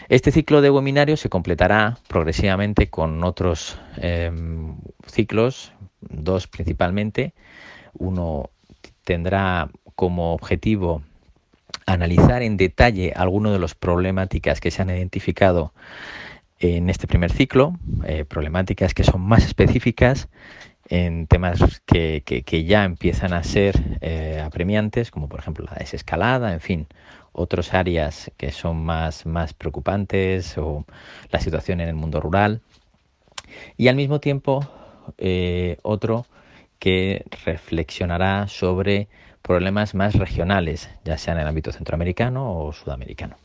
Este ciclo de webinarios se completará progresivamente con otros ciclos, dos principalmente. Uno tendrá como objetivo analizar en detalle algunas de las problemáticas que se han identificado en este primer ciclo, problemáticas que son más específicas en temas que ya empiezan a ser apremiantes, como por ejemplo la desescalada, en fin, otras áreas que son más preocupantes, o la situación en el mundo rural. Y al mismo tiempo otro que reflexionará sobre problemas más regionales, ya sea en el ámbito centroamericano o sudamericano.